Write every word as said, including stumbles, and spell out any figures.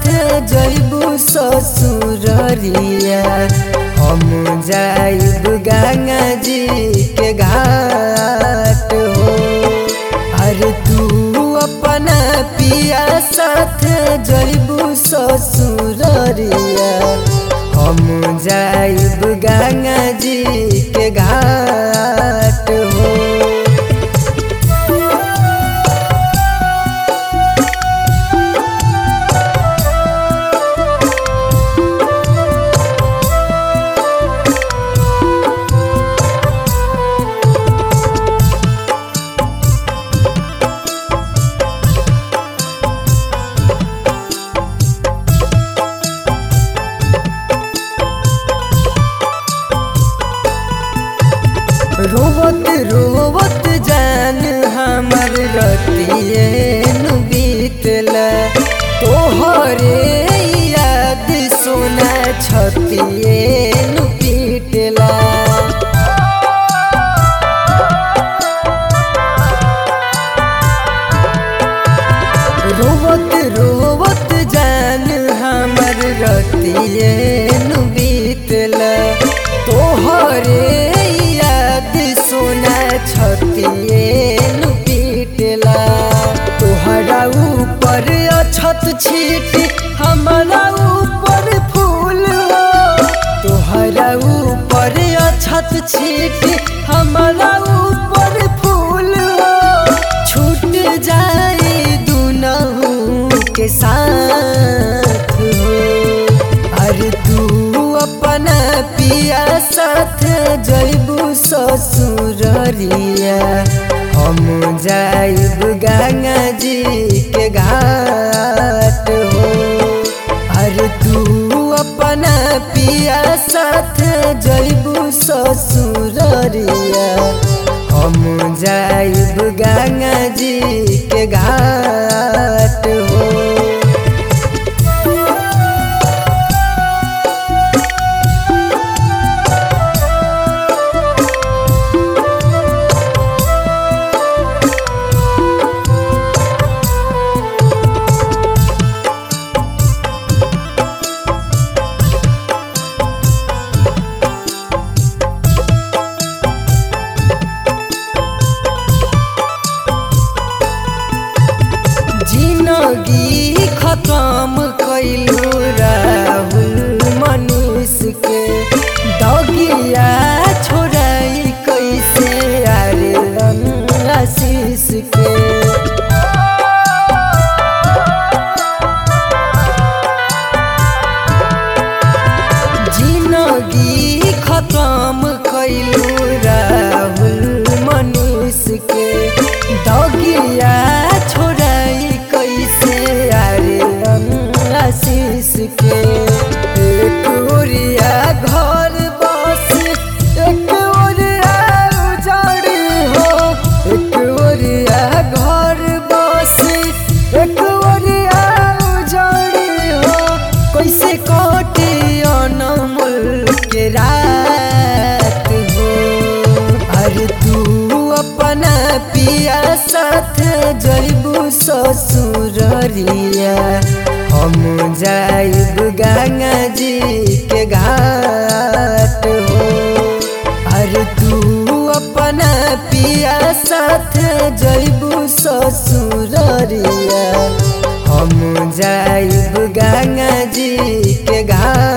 जइबू ससुररिया हम जाइब गंगा जी के घाट हो। अरे तू अपना पिया साथ जइबू ससुररिया हम जाइब गंगा जी के घाट हो। रोवत रोवत जान हमर रतिए नु बीतला तोहरे याद सोना छतिए नु पीटला। रोवत रोवत जान हमर रतिए नु बीतला तोहरे सोना छतिए नु पीटला। तोहरा ऊपर अछत छीट हमारा ऊपर फूल हो। तोहरा ऊपर अछत छीट हमारा ऊपर फूल हो। छूट जाए दुनहु के साथ हो। अरे तू अपना पिया साथ जइबू ससुररिया हम जाइब गंगा जी के घाट हो। अरे तू अपना पिया साथ जइबू ससुररिया हम जाइब गंगा जी के घाट हो। जिंदगी खत्म कैलू राहुल मनीष के दगिया छोड़ाई कैसे आर्यन आशीष के। जिंदगी खत्म कैलू राहुल मनीष के दगिया छोड़ाई कैसे आर्यन आशीष के। एक ओरिया घर बस एक ओरिया उजाड़ी हो। एक ओरिया घर बस एक ओरिया उजाड़ी हो। कैसे कटी अनमोल के रात हो। अरे तू अपना पिया साथ जइबू ससुररिया हम जाइब गंगा जी के घाट हो। अरे तू अपना पिया साथ जइबू ससुररिया हम जाइब गंगा जी के घाट।